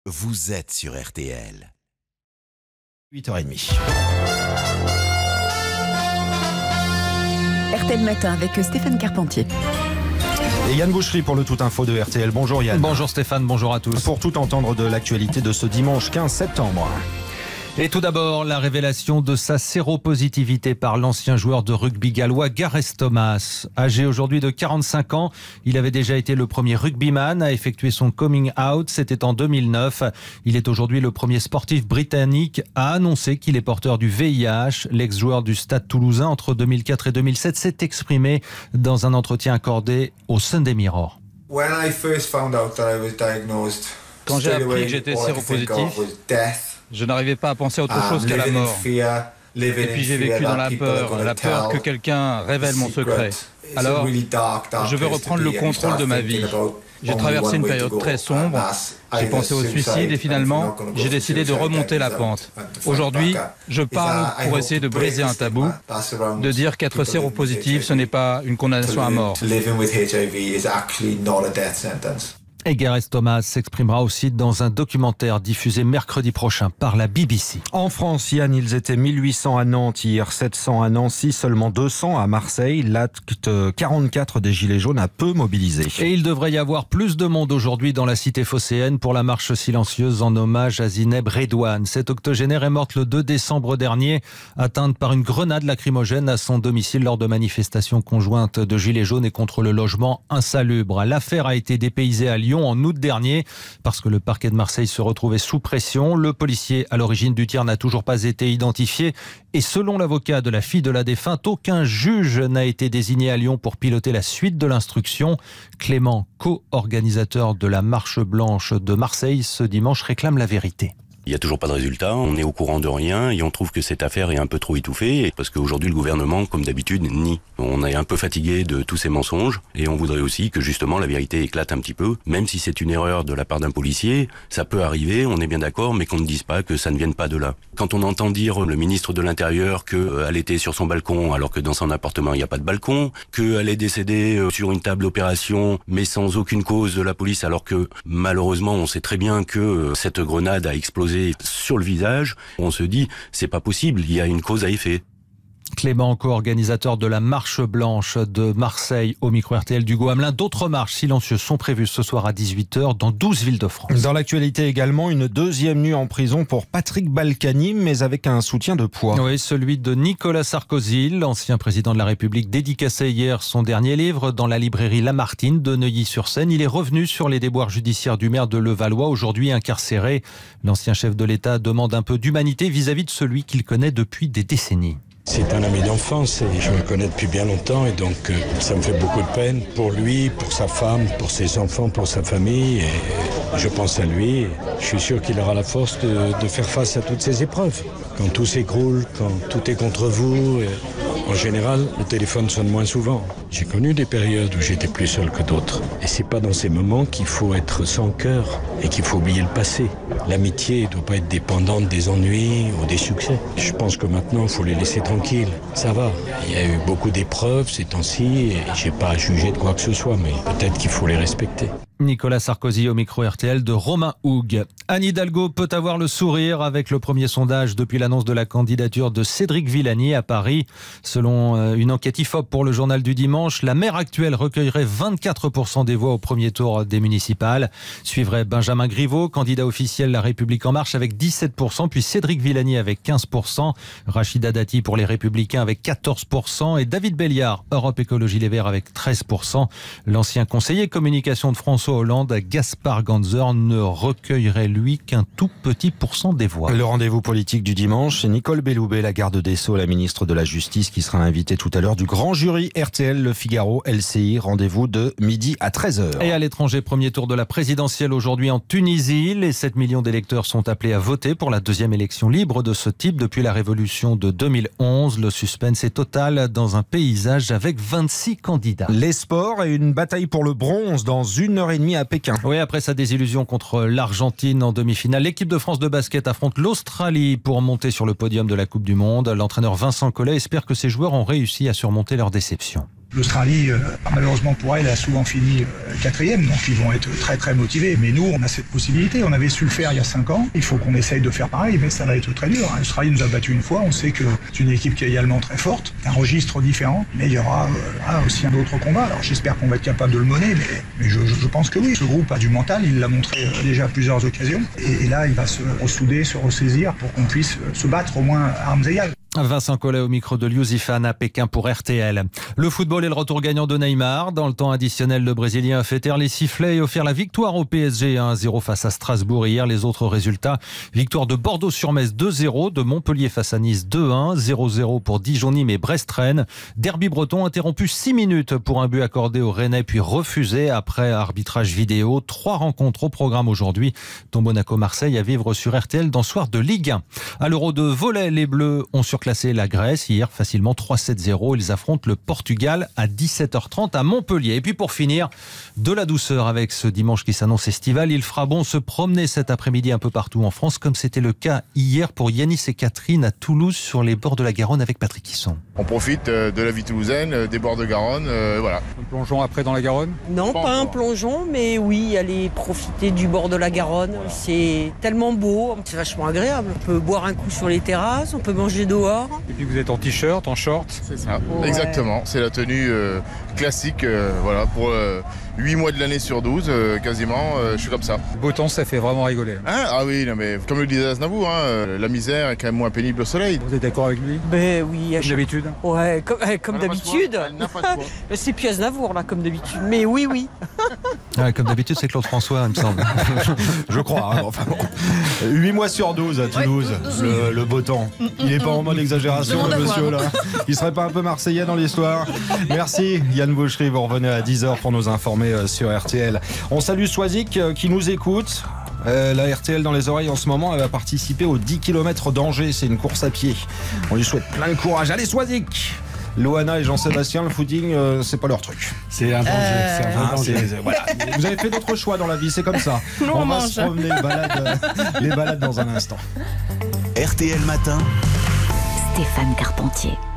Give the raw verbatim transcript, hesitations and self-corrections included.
Vous êtes sur R T L. huit heures trente. R T L Matin avec Stéphane Carpentier. Et Yann Boucherie pour le Tout Info de R T L. Bonjour Yann. Bonjour Stéphane, bonjour à tous. Pour tout entendre de l'actualité de ce dimanche quinze septembre. Et tout d'abord, la révélation de sa séropositivité par l'ancien joueur de rugby gallois Gareth Thomas. Âgé aujourd'hui de quarante-cinq ans, il avait déjà été le premier rugbyman à effectuer son coming out, c'était en deux mille neuf. Il est aujourd'hui le premier sportif britannique à annoncer qu'il est porteur du V I H. L'ex-joueur du Stade Toulousain entre deux mille quatre et deux mille sept s'est exprimé dans un entretien accordé au Sunday Mirror. When I first found out that I was diagnosed, Quand j'ai appris que j'étais séropositif, je n'arrivais pas à penser à autre chose qu'à la mort. Et puis j'ai vécu dans la peur, la peur que quelqu'un révèle mon secret. Alors, je veux reprendre le contrôle de ma vie. J'ai traversé une période très sombre, j'ai pensé au suicide et finalement, j'ai décidé de remonter la pente. Aujourd'hui, je parle pour essayer de briser un tabou, de dire qu'être séropositif, ce n'est pas une condamnation à mort. Et Gareth Thomas s'exprimera aussi dans un documentaire diffusé mercredi prochain par la B B C. En France, Yann, ils étaient mille huit cents à Nantes hier, sept cents à Nancy, seulement deux cents à Marseille. L'acte quarante-quatre des Gilets jaunes a peu mobilisé. Et il devrait y avoir plus de monde aujourd'hui dans la cité phocéenne pour la marche silencieuse en hommage à Zineb Redouane. Cette octogénaire est morte le deux décembre dernier, atteinte par une grenade lacrymogène à son domicile lors de manifestations conjointes de Gilets jaunes et contre le logement insalubre. L'affaire a été dépaysée à Lyon en août dernier parce que le parquet de Marseille se retrouvait sous pression. Le policier à l'origine du tir n'a toujours pas été identifié et selon l'avocat de la fille de la défunte, aucun juge n'a été désigné à Lyon pour piloter la suite de l'instruction. Clément, co-organisateur de la marche blanche de Marseille ce dimanche, réclame la vérité. Il n'y a toujours pas de résultat, on est au courant de rien et on trouve que cette affaire est un peu trop étouffée parce qu'aujourd'hui le gouvernement, comme d'habitude, nie. On est un peu fatigué de tous ces mensonges et on voudrait aussi que justement la vérité éclate un petit peu. Même si c'est une erreur de la part d'un policier, ça peut arriver, on est bien d'accord, mais qu'on ne dise pas que ça ne vienne pas de là. Quand on entend dire le ministre de l'Intérieur qu'elle était sur son balcon alors que dans son appartement il n'y a pas de balcon, qu'elle est décédée sur une table d'opération mais sans aucune cause de la police alors que malheureusement on sait très bien que cette grenade a explosé sur le visage, on se dit c'est pas possible, il y a une cause à effet. Clément, co-organisateur de la marche blanche de Marseille au micro R T L d'Hugo Hamelin. D'autres marches silencieuses sont prévues ce soir à dix-huit heures dans douze villes de France. Dans l'actualité également, une deuxième nuit en prison pour Patrick Balkany, mais avec un soutien de poids. Oui, celui de Nicolas Sarkozy, l'ancien président de la République, dédicacé hier son dernier livre dans la librairie Lamartine de Neuilly-sur-Seine. Il est revenu sur les déboires judiciaires du maire de Levallois, aujourd'hui incarcéré. L'ancien chef de l'État demande un peu d'humanité vis-à-vis de celui qu'il connaît depuis des décennies. C'est un ami d'enfance et je le connais depuis bien longtemps et donc euh, ça me fait beaucoup de peine pour lui, pour sa femme, pour ses enfants, pour sa famille et je pense à lui. Je suis sûr qu'il aura la force de, de faire face à toutes ces épreuves. Quand tout s'écroule, quand tout est contre vous, et en général, le téléphone sonne moins souvent. J'ai connu des périodes où j'étais plus seul que d'autres et c'est pas dans ces moments qu'il faut être sans cœur et qu'il faut oublier le passé. L'amitié ne doit pas être dépendante des ennuis ou des succès. Je pense que maintenant, il faut les laisser tranquilles. Ça va. Il y a eu beaucoup d'épreuves ces temps-ci et j'ai pas à juger de quoi que ce soit, mais peut-être qu'il faut les respecter. Nicolas Sarkozy au micro R T L de Romain Houg. Anne Hidalgo peut avoir le sourire avec le premier sondage depuis l'annonce de la candidature de Cédric Villani à Paris. Selon une enquête I F O P pour le journal du dimanche, la maire actuelle recueillerait vingt-quatre pour cent des voix au premier tour des municipales. Suivrait Benjamin Griveaux, candidat officiel La République En Marche avec dix-sept pour cent, puis Cédric Villani avec quinze pour cent, Rachida Dati pour les Républicains avec quatorze pour cent et David Béliard, Europe Écologie Les Verts avec treize pour cent. L'ancien conseiller communication de François Hollande, Gaspard Ganzer, ne recueillerait lui qu'un tout petit pourcent des voix. Le rendez-vous politique du dimanche, c'est Nicole Belloubet, la garde des Sceaux, la ministre de la Justice, qui sera invitée tout à l'heure du grand jury R T L, Le Figaro, L C I. Rendez-vous de midi à treize heures. Et à l'étranger, premier tour de la présidentielle aujourd'hui en Tunisie. Les sept millions d'électeurs sont appelés à voter pour la deuxième élection libre de ce type depuis la révolution de deux mille onze. Le suspense est total dans un paysage avec vingt-six candidats. Les sports et une bataille pour le bronze dans une heure et demie à Pékin. Oui, après sa désillusion contre l'Argentine en demi-finale, l'équipe de France de basket affronte l'Australie pour monter sur le podium de la Coupe du Monde. L'entraîneur Vincent Collet espère que ses joueurs ont réussi à surmonter leur déception. L'Australie, euh, malheureusement pour elle, a souvent fini euh, quatrième, donc ils vont être très très motivés. Mais nous, on a cette possibilité. On avait su le faire il y a cinq ans. Il faut qu'on essaye de faire pareil, mais ça va être très dur. L'Australie nous a battu une fois. On sait que c'est une équipe qui est également très forte, un registre différent. Mais il y aura euh, aussi un autre combat. Alors j'espère qu'on va être capable de le mener, mais, mais je, je pense que oui. Ce groupe a du mental. Il l'a montré euh, déjà à plusieurs occasions. Et, et là, il va se ressouder, se ressaisir pour qu'on puisse euh, se battre au moins à armes égales. Vincent Collet au micro de Liu Zifan à Pékin pour R T L. Le football et le retour gagnant de Neymar. Dans le temps additionnel, le Brésilien a fait taire les sifflets et offert la victoire au P S G un à zéro face à Strasbourg hier. Les autres résultats, victoire de Bordeaux sur Metz deux zéro, de Montpellier face à Nice deux un, zéro zéro pour Dijon-Nîmes et Brest-Rennes. Derby breton interrompu six minutes pour un but accordé au Rennais puis refusé après arbitrage vidéo. Trois rencontres au programme aujourd'hui, dont Monaco-Marseille à vivre sur R T L dans Soir de Ligue un. À l'Euro de volley, les Bleus ont surclassé la Grèce hier facilement trois sept zéro. Ils affrontent le Portugal à dix-sept heures trente à Montpellier. Et puis pour finir, de la douceur avec ce dimanche qui s'annonce estival. Il fera bon se promener cet après-midi un peu partout en France, comme c'était le cas hier pour Yanis et Catherine à Toulouse sur les bords de la Garonne avec Patrick Hisson. On profite de la vie toulousaine, des bords de Garonne, euh, voilà. Un plongeon après dans la Garonne ? Non, pas, pas un plongeon, mais oui, aller profiter du bord de la Garonne. C'est tellement beau, c'est vachement agréable. On peut boire un coup sur les terrasses, on peut manger dehors. Et puis vous êtes en t-shirt, en short ? C'est ça, ouais. Exactement. C'est la tenue euh, classique, euh, voilà, pour euh, huit mois de l'année sur douze, euh, quasiment, euh, je suis comme ça. Beau temps, ça fait vraiment rigoler. Hein ah oui, non, mais comme le disait Aznavour, hein, la misère est quand même moins pénible au soleil. Vous êtes d'accord avec lui ? Ben oui. Comme d'habitude ? Ouais, comme, comme d'habitude. C'est plus Aznavour, là, comme d'habitude. Mais oui, oui. Ouais, comme d'habitude, c'est Claude François, il me semble. Je crois. Hein, enfin bon. huit mois sur douze à Toulouse, ouais. le, le beau temps. Il n'est pas en mode exagération, le monsieur, là. Il serait pas un peu marseillais dans l'histoire ? Merci, Yann Boucherie. Vous revenez à dix heures pour nous informer sur R T L. On salue Swazik qui nous écoute. Euh, la R T L dans les oreilles en ce moment, elle va participer aux dix kilomètres d'Angers. C'est une course à pied. On lui souhaite plein de courage. Allez, Swazik! Loana et Jean-Sébastien, le footing, euh, c'est pas leur truc. C'est un danger. Euh... C'est un ah, danger. C'est, voilà. Vous avez fait d'autres choix dans la vie, c'est comme ça. Nous, on, on va mange. se promener les balades, les balades dans un instant. R T L Matin. Stéphane Carpentier.